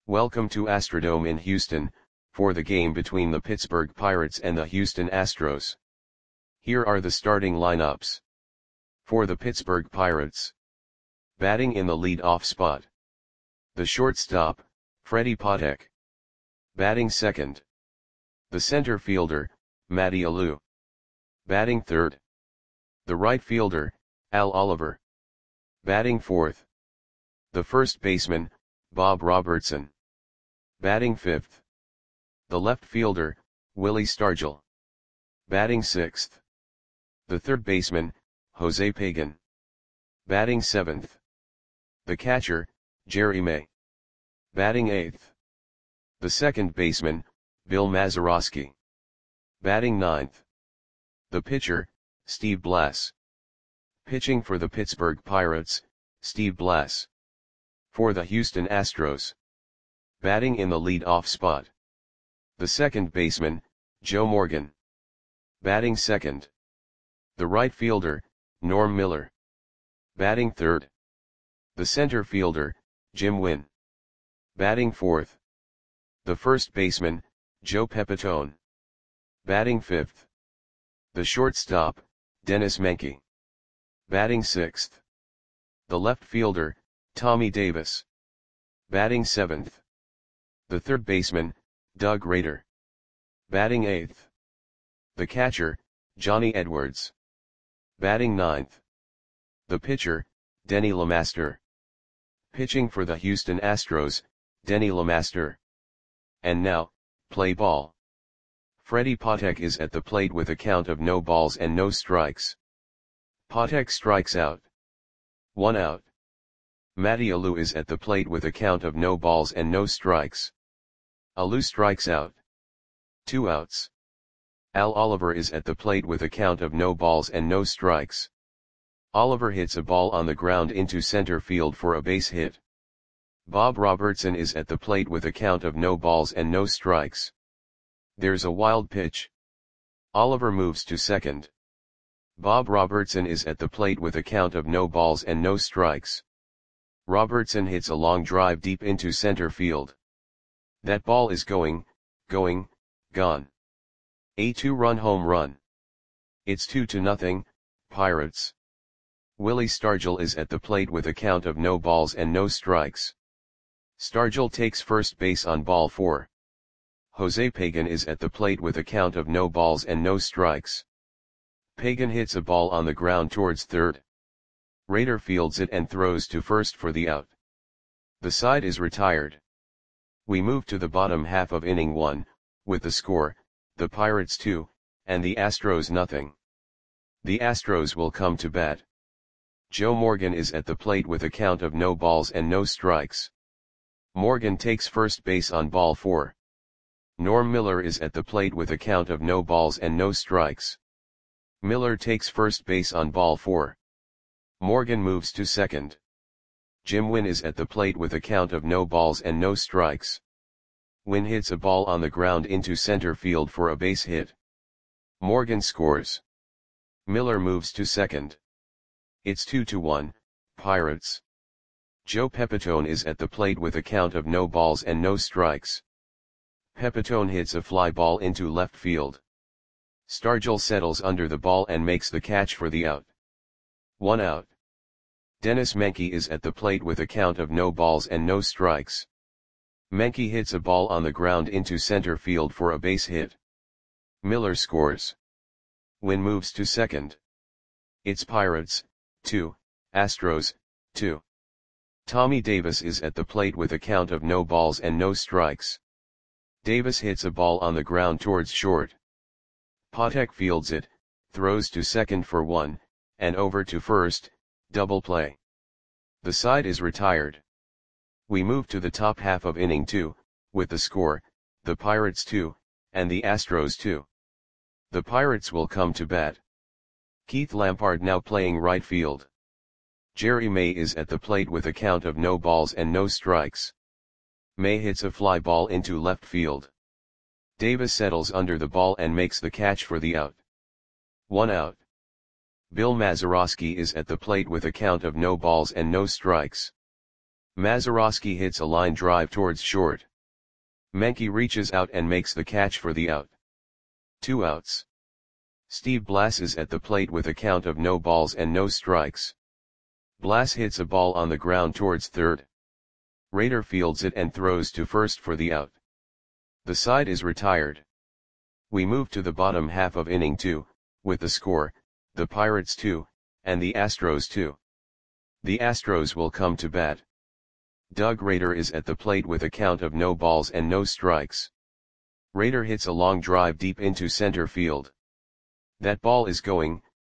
Welcome to Astrodome in Houston, for the game between the Pittsburgh Pirates and the Houston Astros. Here are the starting lineups. For the Pittsburgh Pirates. Batting in the lead-off spot. The shortstop, Freddie Patek. Batting second. The center fielder, Matty Alou. Batting third. The right fielder, Al Oliver. Batting fourth. The first baseman, Bob Robertson. Batting fifth. The left fielder, Willie Stargell. Batting sixth. The third baseman, Jose Pagan. Batting seventh. The catcher, Jerry May. Batting eighth. The second baseman, Bill Mazeroski. Batting ninth. The pitcher, Steve Blass. Pitching for the Pittsburgh Pirates, Steve Blass. For the Houston Astros. Batting in the lead-off spot. The second baseman, Joe Morgan. Batting second. The right fielder, Norm Miller. Batting third. The center fielder, Jim Wynn. Batting fourth. The first baseman, Joe Pepitone. Batting fifth. The shortstop, Dennis Menke. Batting sixth. The left fielder, Tommy Davis. Batting seventh. The third baseman, Doug Rader. Batting eighth. The catcher, Johnny Edwards. Batting ninth. The pitcher, Denny LeMaster. Pitching for the Houston Astros, Denny LeMaster. And now, play ball. Freddie Patek is at the plate with a count of no balls and no strikes. Patek strikes out. 1 out. Matty Alou is at the plate with a count of no balls and no strikes. Alou strikes out. 2 outs. Al Oliver is at the plate with a count of no balls and no strikes. Oliver hits a ball on the ground into center field for a base hit. Bob Robertson is at the plate with a count of no balls and no strikes. There's a wild pitch. Oliver moves to second. Bob Robertson is at the plate with a count of no balls and no strikes. Robertson hits a long drive deep into center field. That ball is gone. A 2-run home run. It's 2-0, Pirates. Willie Stargell is at the plate with a count of no balls and no strikes. Stargell takes first base on ball 4. Jose Pagan is at the plate with a count of no balls and no strikes. Pagan hits a ball on the ground towards third. Rader fields it and throws to first for the out. The side is retired. We move to the bottom half of inning 1, with the score, the Pirates 2, and the Astros nothing. The Astros will come to bat. Joe Morgan is at the plate with a count of no balls and no strikes. Morgan takes first base on ball 4. Norm Miller is at the plate with a count of no balls and no strikes. Miller takes first base on ball 4. Morgan moves to second. Jim Wynn is at the plate with a count of no balls and no strikes. Wynn hits a ball on the ground into center field for a base hit. Morgan scores. Miller moves to second. It's 2-1, Pirates. Joe Pepitone is at the plate with a count of no balls and no strikes. Pepitone hits a fly ball into left field. Stargell settles under the ball and makes the catch for the out. 1 out. Dennis Menke is at the plate with a count of no balls and no strikes. Menke hits a ball on the ground into center field for a base hit. Miller scores. Wynn moves to second. It's Pirates, 2, Astros, 2. Tommy Davis is at the plate with a count of no balls and no strikes. Davis hits a ball on the ground towards short. Patek fields it, throws to second for 1, and over to first, double play. The side is retired. We move to the top half of inning 2, with the score, the Pirates 2, and the Astros 2. The Pirates will come to bat. Keith Lampard now playing right field. Jerry May is at the plate with a count of no balls and no strikes. May hits a fly ball into left field. Davis settles under the ball and makes the catch for the out. 1 out. Bill Mazeroski is at the plate with a count of no balls and no strikes. Mazeroski hits a line drive towards short. Menke reaches out and makes the catch for the out. 2 outs. Steve Blass is at the plate with a count of no balls and no strikes. Blass hits a ball on the ground towards third. Rader fields it and throws to first for the out. The side is retired. We move to the bottom half of inning 2, with the score, the Pirates 2, and the Astros 2. The Astros will come to bat. Doug Rader is at the plate with a count of no balls and no strikes. Rader hits a long drive deep into center field. That ball is gone.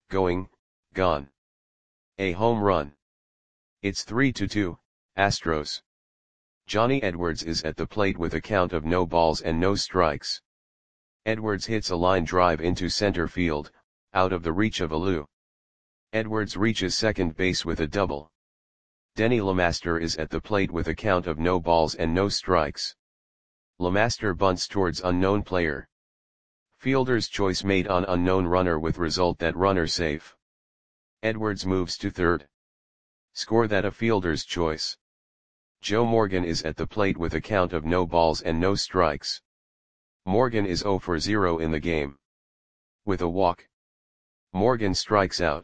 A home run. It's 3-2, Astros. Johnny Edwards is at the plate with a count of no balls and no strikes. Edwards hits a line drive into center field, out of the reach of Alou. Edwards reaches second base with a double. Denny LeMaster is at the plate with a count of no balls and no strikes. LeMaster bunts towards unknown player. Fielder's choice made on unknown runner with result that runner safe. Edwards moves to third. Score that a fielder's choice. Joe Morgan is at the plate with a count of no balls and no strikes. Morgan is 0 for 0 in the game. With a walk. Morgan strikes out.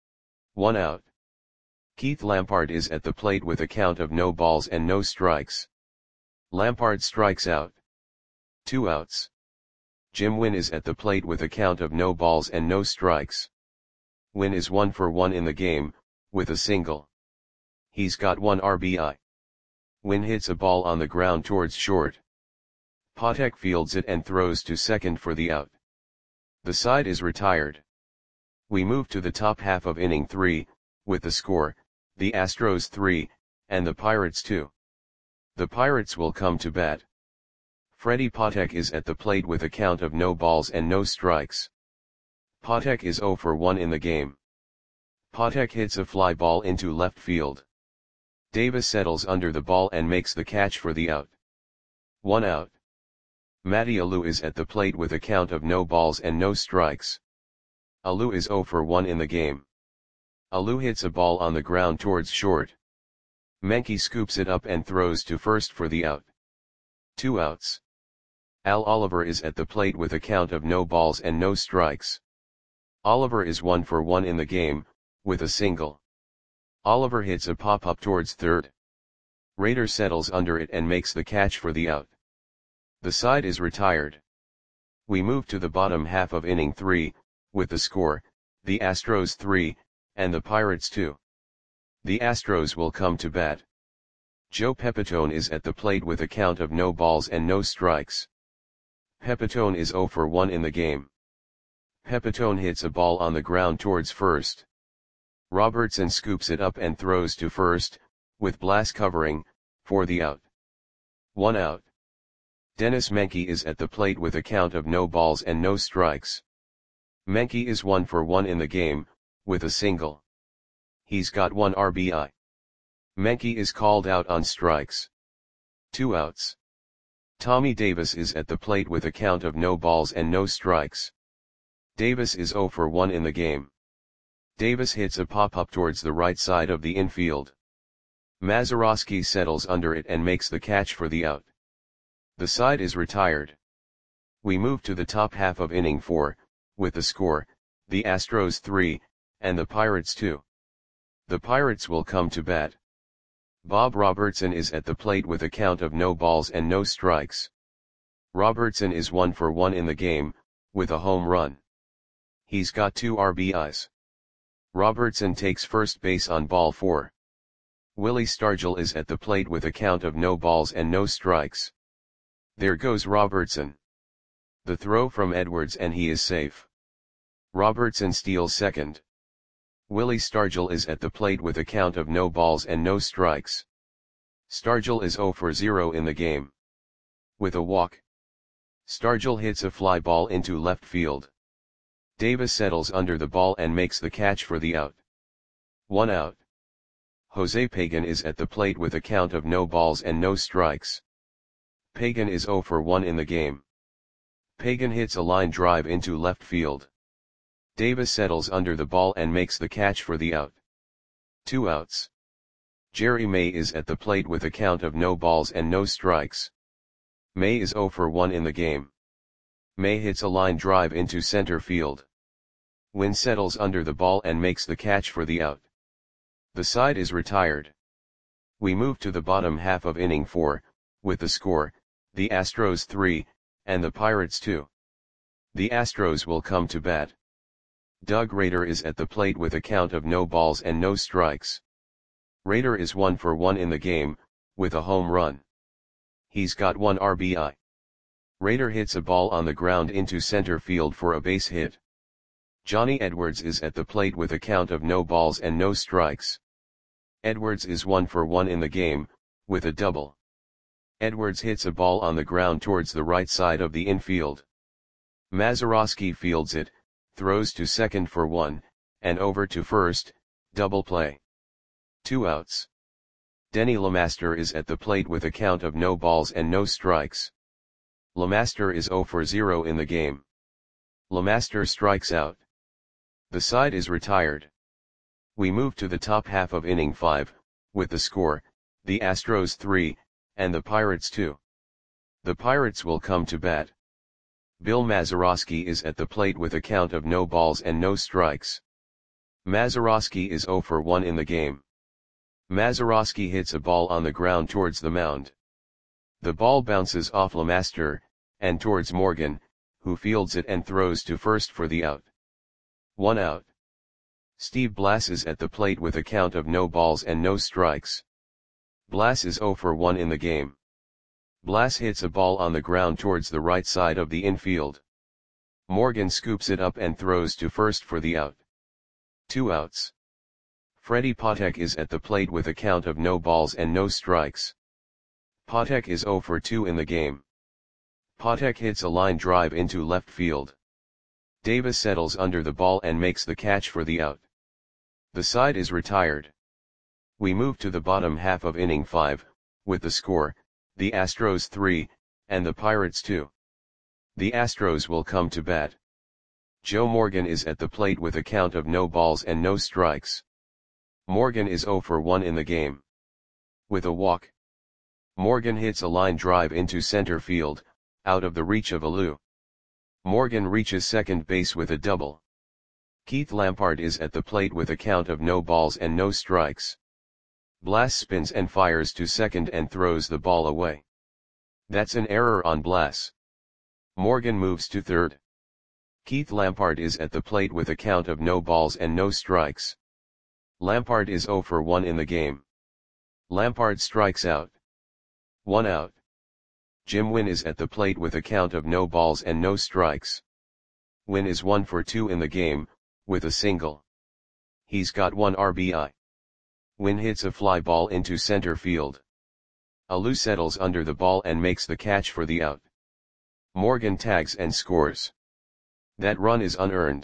1 out. Keith Lampard is at the plate with a count of no balls and no strikes. Lampard strikes out. 2 outs. Jim Wynn is at the plate with a count of no balls and no strikes. Wynn is 1 for 1 in the game, with a single. He's got 1 RBI. Wynn hits a ball on the ground towards short. Patek fields it and throws to second for the out. The side is retired. We move to the top half of inning 3, with the score, the Astros 3, and the Pirates 2. The Pirates will come to bat. Freddie Patek is at the plate with a count of no balls and no strikes. Patek is 0 for 1 in the game. Patek hits a fly ball into left field. Davis settles under the ball and makes the catch for the out. 1 out. Matty Alou is at the plate with a count of no balls and no strikes. Alou is 0 for 1 in the game. Alou hits a ball on the ground towards short. Menke scoops it up and throws to first for the out. 2 outs. Al Oliver is at the plate with a count of no balls and no strikes. Oliver is 1 for 1 in the game, with a single. Oliver hits a pop-up towards third. Rader settles under it and makes the catch for the out. The side is retired. We move to the bottom half of inning 3, with the score, the Astros 3, and the Pirates 2. The Astros will come to bat. Joe Pepitone is at the plate with a count of no balls and no strikes. Pepitone is 0 for 1 in the game. Pepitone hits a ball on the ground towards first. Robertson scoops it up and throws to first, with Blass covering, for the out. 1 out. Dennis Menke is at the plate with a count of no balls and no strikes. Menke is 1 for 1 in the game, with a single. He's got 1 RBI. Menke is called out on strikes. 2 outs. Tommy Davis is at the plate with a count of no balls and no strikes. Davis is 0 for 1 in the game. Davis hits a pop-up towards the right side of the infield. Mazeroski settles under it and makes the catch for the out. The side is retired. We move to the top half of inning 4, with the score, the Astros 3, and the Pirates 2. The Pirates will come to bat. Bob Robertson is at the plate with a count of no balls and no strikes. Robertson is 1 for 1 in the game, with a home run. He's got 2 RBIs. Robertson takes first base on ball 4. Willie Stargell is at the plate with a count of no balls and no strikes. There goes Robertson. The throw from Edwards and he is safe. Robertson steals second. Willie Stargell is at the plate with a count of no balls and no strikes. Stargell is 0 for 0 in the game. With a walk. Stargell hits a fly ball into left field. Davis settles under the ball and makes the catch for the out. 1 out. Jose Pagan is at the plate with a count of no balls and no strikes. Pagan is 0 for 1 in the game. Pagan hits a line drive into left field. Davis settles under the ball and makes the catch for the out. 2 outs. Jerry May is at the plate with a count of no balls and no strikes. May is 0 for 1 in the game. May hits a line drive into center field. Wynn settles under the ball and makes the catch for the out. The side is retired. We move to the bottom half of inning 4, with the score, the Astros 3, and the Pirates 2. The Astros will come to bat. Doug Rader is at the plate with a count of no balls and no strikes. Rader is 1 for 1 in the game, with a home run. He's got 1 RBI. Rader hits a ball on the ground into center field for a base hit. Johnny Edwards is at the plate with a count of no balls and no strikes. Edwards is 1 for 1 in the game, with a double. Edwards hits a ball on the ground towards the right side of the infield. Mazeroski fields it, throws to second for 1, and over to first, double play. 2 outs. Denny LeMaster is at the plate with a count of no balls and no strikes. LeMaster is 0 for 0 in the game. LeMaster strikes out. The side is retired. We move to the top half of inning 5, with the score, the Astros 3, and the Pirates 2. The Pirates will come to bat. Bill Mazeroski is at the plate with a count of no balls and no strikes. Mazeroski is 0 for 1 in the game. Mazeroski hits a ball on the ground towards the mound. The ball bounces off LeMaster, and towards Morgan, who fields it and throws to first for the out. 1 out. Steve Blass is at the plate with a count of no balls and no strikes. Blass is 0 for 1 in the game. Blass hits a ball on the ground towards the right side of the infield. Morgan scoops it up and throws to first for the out. 2 outs. Freddie Patek is at the plate with a count of no balls and no strikes. Patek is 0 for 2 in the game. Patek hits a line drive into left field. Davis settles under the ball and makes the catch for the out. The side is retired. We move to the bottom half of inning 5, with the score, the Astros 3, and the Pirates 2. The Astros will come to bat. Joe Morgan is at the plate with a count of no balls and no strikes. Morgan is 0 for 1 in the game. With a walk. Morgan hits a line drive into center field, out of the reach of Alou. Morgan reaches second base with a double. Keith Lampard is at the plate with a count of no balls and no strikes. Blass spins and fires to second and throws the ball away. That's an error on Blass. Morgan moves to third. Keith Lampard is at the plate with a count of no balls and no strikes. Lampard is 0 for 1 in the game. Lampard strikes out. 1 out. Jim Wynn is at the plate with a count of no balls and no strikes. Wynn is 1 for 2 in the game, with a single. He's got 1 RBI. Wynn hits a fly ball into center field. Alou settles under the ball and makes the catch for the out. Morgan tags and scores. That run is unearned.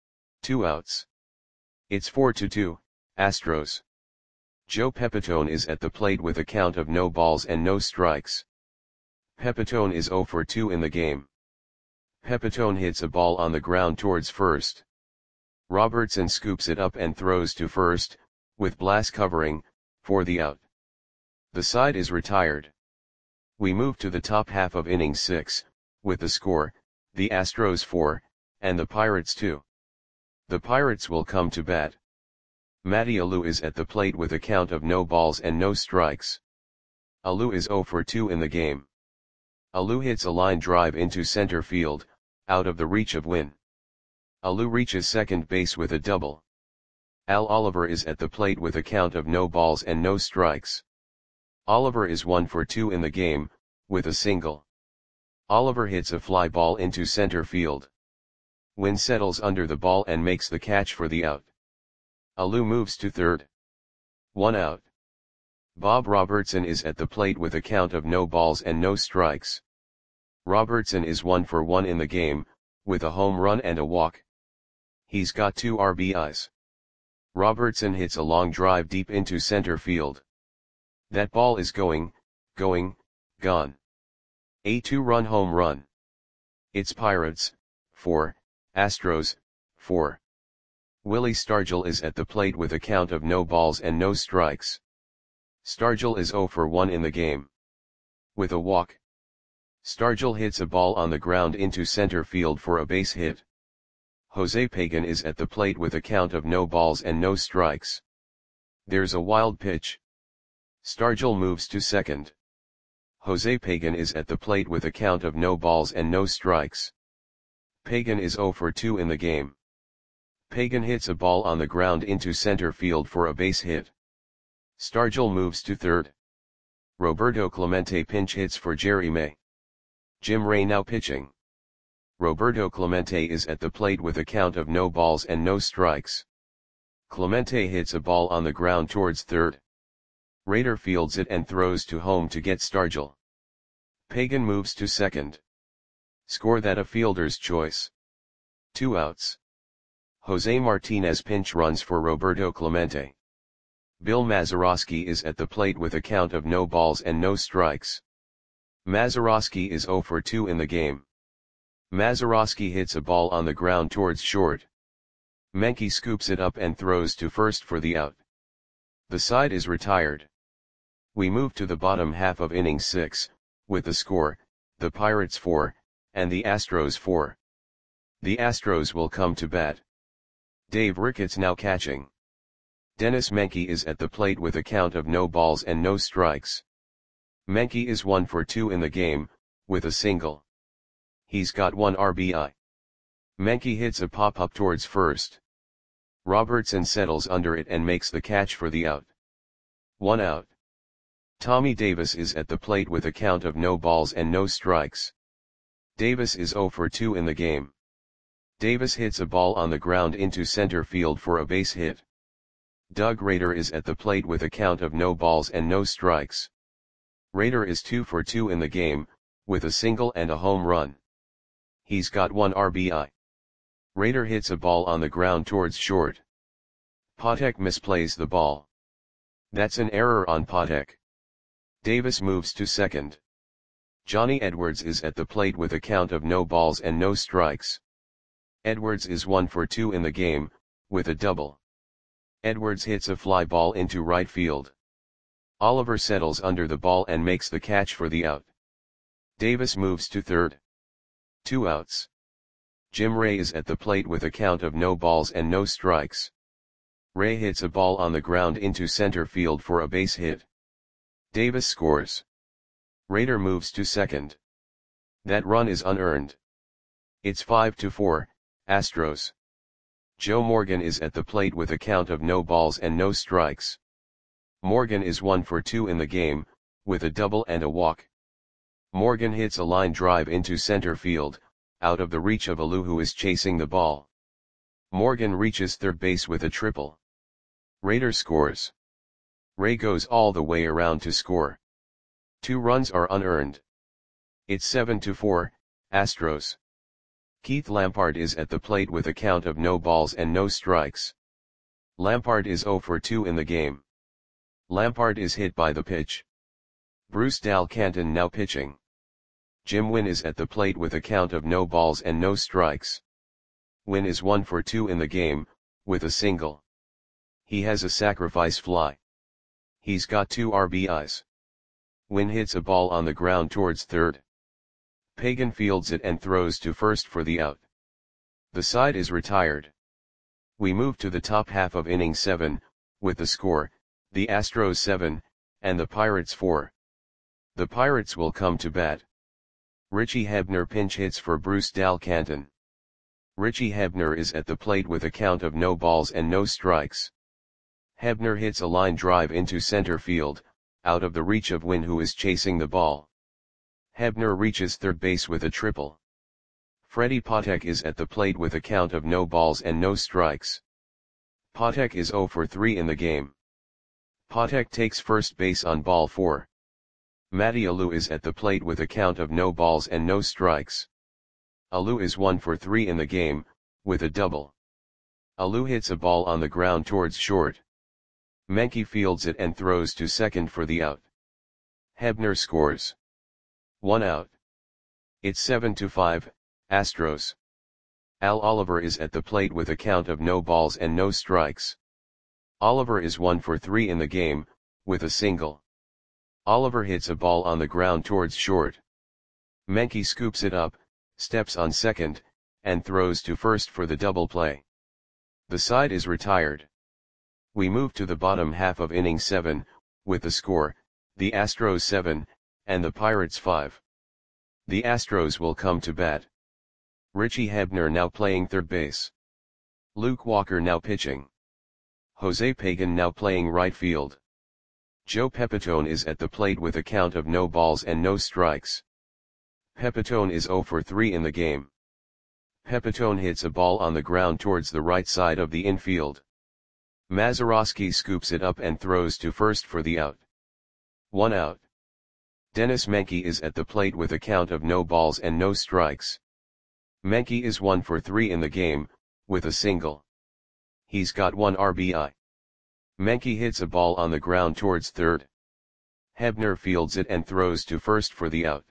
2 outs. It's 4-2, Astros. Joe Pepitone is at the plate with a count of no balls and no strikes. Pepitone is 0 for 2 in the game. Pepitone hits a ball on the ground towards first. Robertson scoops it up and throws to first, with Blass covering, for the out. The side is retired. We move to the top half of inning 6, with the score, the Astros 4, and the Pirates 2. The Pirates will come to bat. Matty Alou is at the plate with a count of no balls and no strikes. Alou is 0 for 2 in the game. Alou hits a line drive into center field, out of the reach of Wynn. Alou reaches second base with a double. Al Oliver is at the plate with a count of no balls and no strikes. Oliver is 1 for 2 in the game, with a single. Oliver hits a fly ball into center field. Wynn settles under the ball and makes the catch for the out. Alou moves to third. 1 out. Bob Robertson is at the plate with a count of no balls and no strikes. Robertson is 1 for 1 in the game, with a home run and a walk. He's got 2 RBIs. Robertson hits a long drive deep into center field. That ball is gone. A 2-run home run. It's Pirates, 4, Astros, 4. Willie Stargell is at the plate with a count of no balls and no strikes. Stargell is 0 for 1 in the game. With a walk, Stargell hits a ball on the ground into center field for a base hit. Jose Pagan is at the plate with a count of no balls and no strikes. There's a wild pitch. Stargell moves to second. Jose Pagan is at the plate with a count of no balls and no strikes. Pagan is 0 for 2 in the game. Pagan hits a ball on the ground into center field for a base hit. Stargell moves to third. Roberto Clemente pinch hits for Jerry May. Jim Ray now pitching. Roberto Clemente is at the plate with a count of no balls and no strikes. Clemente hits a ball on the ground towards third. Rader fields it and throws to home to get Stargell. Pagan moves to second. Score that a fielder's choice. 2 outs. Jose Martinez pinch runs for Roberto Clemente. Bill Mazeroski is at the plate with a count of no balls and no strikes. Mazeroski is 0 for 2 in the game. Mazeroski hits a ball on the ground towards short. Menke scoops it up and throws to first for the out. The side is retired. We move to the bottom half of inning 6, with the score, the Pirates 4, and the Astros 4. The Astros will come to bat. Dave Ricketts now catching. Dennis Menke is at the plate with a count of no balls and no strikes. Menke is 1 for 2 in the game, with a single. He's got 1 RBI. Menke hits a pop-up towards first. Robertson settles under it and makes the catch for the out. 1 out. Tommy Davis is at the plate with a count of no balls and no strikes. Davis is 0 for 2 in the game. Davis hits a ball on the ground into center field for a base hit. Doug Rader is at the plate with a count of no balls and no strikes. Rader is 2 for 2 in the game, with a single and a home run. He's got 1 RBI. Rader hits a ball on the ground towards short. Patek misplays the ball. That's an error on Patek. Davis moves to second. Johnny Edwards is at the plate with a count of no balls and no strikes. Edwards is 1 for 2 in the game, with a double. Edwards hits a fly ball into right field. Oliver settles under the ball and makes the catch for the out. Davis moves to third. 2 outs. Jim Ray is at the plate with a count of no balls and no strikes. Ray hits a ball on the ground into center field for a base hit. Davis scores. Rader moves to second. That run is unearned. It's 5-4, Astros. Joe Morgan is at the plate with a count of no balls and no strikes. Morgan is 1 for 2 in the game, with a double and a walk. Morgan hits a line drive into center field, out of the reach of Alou, who is chasing the ball. Morgan reaches third base with a triple. Rader scores. Ray goes all the way around to score. 2 runs are unearned. It's 7-4, Astros. Keith Lampard is at the plate with a count of no balls and no strikes. Lampard is 0 for 2 in the game. Lampard is hit by the pitch. Bruce Dal Canton now pitching. Jim Wynn is at the plate with a count of no balls and no strikes. Wynn is 1 for 2 in the game, with a single. He has a sacrifice fly. He's got 2 RBIs. Wynn hits a ball on the ground towards third. Pagan fields it and throws to first for the out. The side is retired. We move to the top half of inning 7, with the score, the Astros 7, and the Pirates 4. The Pirates will come to bat. Richie Hebner pinch hits for Bruce Dal Canton. Richie Hebner is at the plate with a count of no balls and no strikes. Hebner hits a line drive into center field, out of the reach of Wynn, who is chasing the ball. Hebner reaches third base with a triple. Freddie Patek is at the plate with a count of no balls and no strikes. Patek is 0 for 3 in the game. Patek takes first base on ball 4. Matty Alou is at the plate with a count of no balls and no strikes. Alou is 1 for 3 in the game, with a double. Alou hits a ball on the ground towards short. Menke fields it and throws to second for the out. Hebner scores. 1 out. It's 7-5, Astros. Al Oliver is at the plate with a count of no balls and no strikes. Oliver is 1 for 3 in the game, with a single. Oliver hits a ball on the ground towards short. Menke scoops it up, steps on second, and throws to first for the double play. The side is retired. We move to the bottom half of inning 7, with the score, the Astros 7, and the Pirates 5. The Astros will come to bat. Richie Hebner now playing third base. Luke Walker now pitching. Jose Pagan now playing right field. Joe Pepitone is at the plate with a count of no balls and no strikes. Pepitone is 0 for 3 in the game. Pepitone hits a ball on the ground towards the right side of the infield. Mazeroski scoops it up and throws to first for the out. 1 out. Dennis Menke is at the plate with a count of no balls and no strikes. Menke is 1 for 3 in the game, with a single. He's got 1 RBI. Menke hits a ball on the ground towards third. Hebner fields it and throws to first for the out.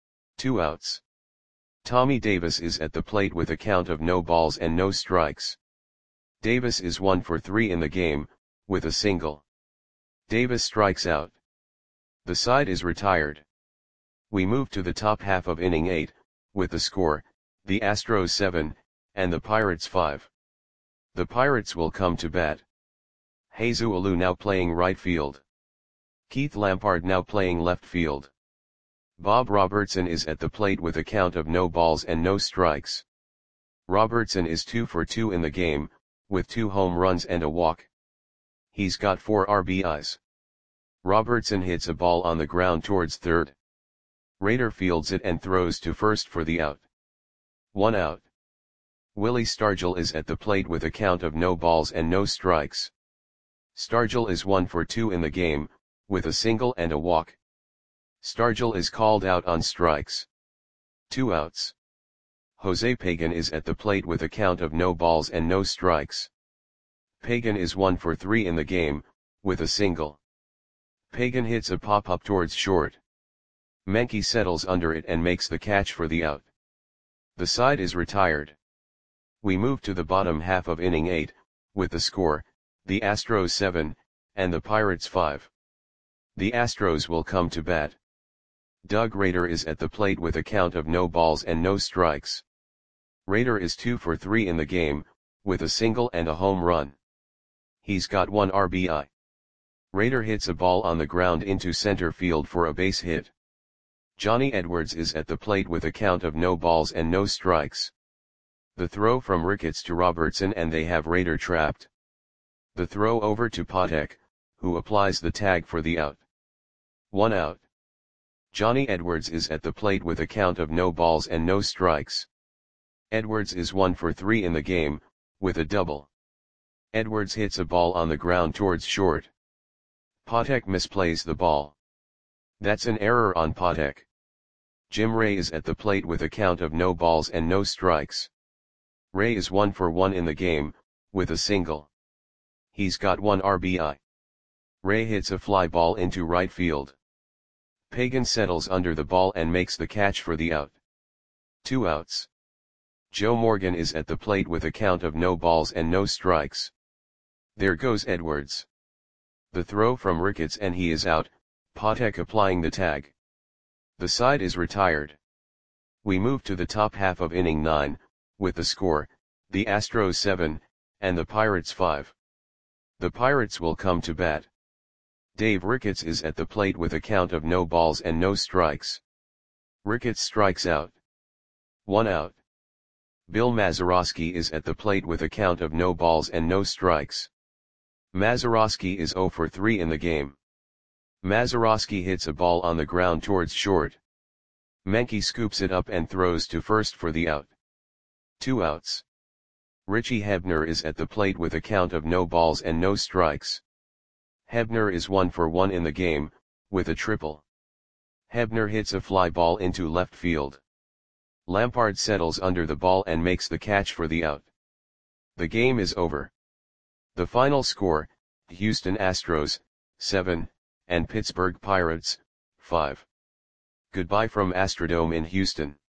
2 outs. Tommy Davis is at the plate with a count of no balls and no strikes. Davis is 1 for 3 in the game, with a single. Davis strikes out. The side is retired. We move to the top half of inning 8, with the score, the Astros 7, and the Pirates 5. The Pirates will come to bat. Jesus Alou now playing right field. Keith Lampard now playing left field. Bob Robertson is at the plate with a count of no balls and no strikes. Robertson is 2 for 2 in the game, with 2 home runs and a walk. He's got 4 RBIs. Robertson hits a ball on the ground towards third. Rader fields it and throws to first for the out. 1 out. Willie Stargell is at the plate with a count of no balls and no strikes. Stargell is 1 for 2 in the game, with a single and a walk. Stargell is called out on strikes. 2 outs. Jose Pagan is at the plate with a count of no balls and no strikes. Pagan is 1 for 3 in the game, with a single. Pagan hits a pop-up towards short. Menke settles under it and makes the catch for the out. The side is retired. We move to the bottom half of inning 8, with the score, the Astros 7, and the Pirates 5. The Astros will come to bat. Doug Rader is at the plate with a count of no balls and no strikes. Rader is 2 for 3 in the game, with a single and a home run. He's got 1 RBI. Rader hits a ball on the ground into center field for a base hit. Johnny Edwards is at the plate with a count of no balls and no strikes. The throw from Ricketts to Robertson and they have Rader trapped. The throw over to Patek, who applies the tag for the out. 1 out. Johnny Edwards is at the plate with a count of no balls and no strikes. Edwards is 1 for 3 in the game, with a double. Edwards hits a ball on the ground towards short. Patek misplays the ball. That's an error on Patek. Jim Ray is at the plate with a count of no balls and no strikes. Ray is 1 for 1 in the game, with a single. He's got 1 RBI. Ray hits a fly ball into right field. Pagan settles under the ball and makes the catch for the out. 2 outs. Joe Morgan is at the plate with a count of no balls and no strikes. There goes Edwards. The throw from Ricketts and he is out, Patek applying the tag. The side is retired. We move to the top half of inning 9, with the score, the Astros 7, and the Pirates 5. The Pirates will come to bat. Dave Ricketts is at the plate with a count of no balls and no strikes. Ricketts strikes out. 1 out. Bill Mazeroski is at the plate with a count of no balls and no strikes. Mazeroski is 0 for 3 in the game. Mazeroski hits a ball on the ground towards short. Menke scoops it up and throws to first for the out. 2 outs. Richie Hebner is at the plate with a count of no balls and no strikes. Hebner is 1 for 1 in the game, with a triple. Hebner hits a fly ball into left field. Lampard settles under the ball and makes the catch for the out. The game is over. The final score, Houston Astros, 7, and Pittsburgh Pirates, 5. Goodbye from Astrodome in Houston.